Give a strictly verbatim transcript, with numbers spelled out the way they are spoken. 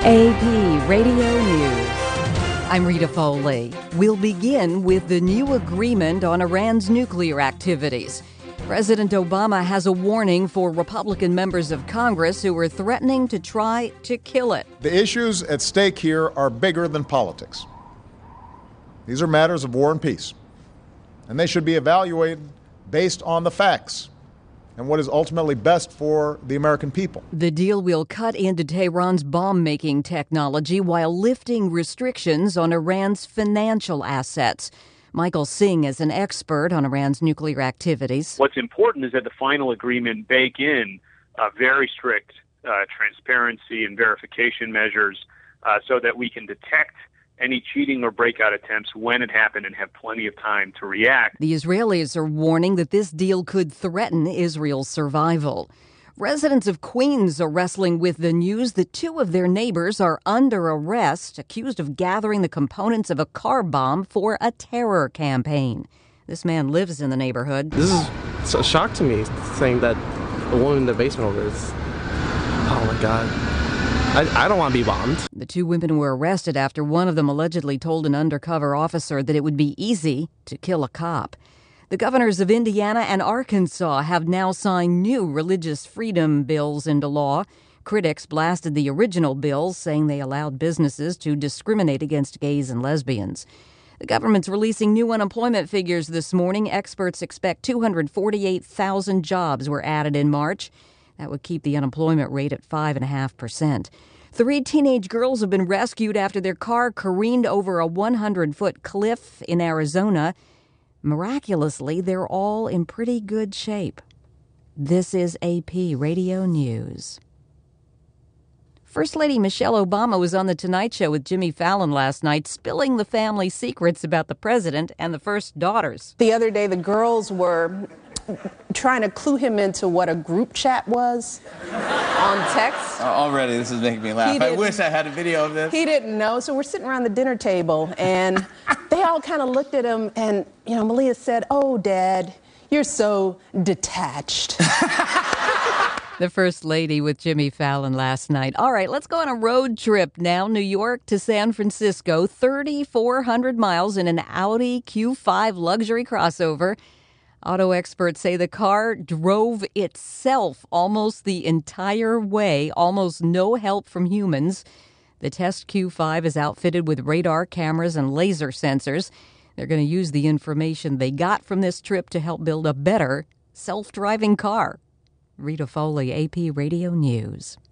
A P Radio News. I'm Rita Foley. We'll begin with the new agreement on Iran's nuclear activities. President Obama has a warning for Republican members of Congress who are threatening to try to kill it. The issues at stake here are bigger than politics. These are matters of war and peace, and they should be evaluated based on the facts and what is ultimately best for the American people. The deal will cut into Tehran's bomb-making technology while lifting restrictions on Iran's financial assets. Michael Singh is an expert on Iran's nuclear activities. What's important is that the final agreement bake in uh, very strict uh, transparency and verification measures uh, so that we can detect any cheating or breakout attempts when it happened and have plenty of time to react. The Israelis are warning that this deal could threaten Israel's survival. Residents of Queens are wrestling with the news that two of their neighbors are under arrest, accused of gathering the components of a car bomb for a terror campaign. This man lives in the neighborhood. This is a shock to me, saying that a woman in the basement over this. Oh, my God. I, I don't want to be bombed. The two women were arrested after one of them allegedly told an undercover officer that it would be easy to kill a cop. The governors of Indiana and Arkansas have now signed new religious freedom bills into law. Critics blasted the original bills, saying they allowed businesses to discriminate against gays and lesbians. The government's releasing new unemployment figures this morning. Experts expect two hundred forty-eight thousand jobs were added in March. That would keep the unemployment rate at five point five percent. Three teenage girls have been rescued after their car careened over a one hundred foot cliff in Arizona. Miraculously, they're all in pretty good shape. This is A P Radio News. First Lady Michelle Obama was on The Tonight Show with Jimmy Fallon last night, spilling the family secrets about the president and the first daughters. The other day, the girls were trying to clue him into what a group chat was on text. Uh, already, this is making me laugh. I wish I had a video of this. He didn't know, so we're sitting around the dinner table, and they all kind of looked at him, and, you know, Malia said, "Oh, Dad, you're so detached." The First Lady with Jimmy Fallon last night. All right, let's go on a road trip now. New York to San Francisco, three thousand four hundred miles in an Audi Q five luxury crossover. Auto experts say the car drove itself almost the entire way, almost no help from humans. The test Q five is outfitted with radar cameras and laser sensors. They're going to use the information they got from this trip to help build a better self-driving car. Rita Foley, A P Radio News.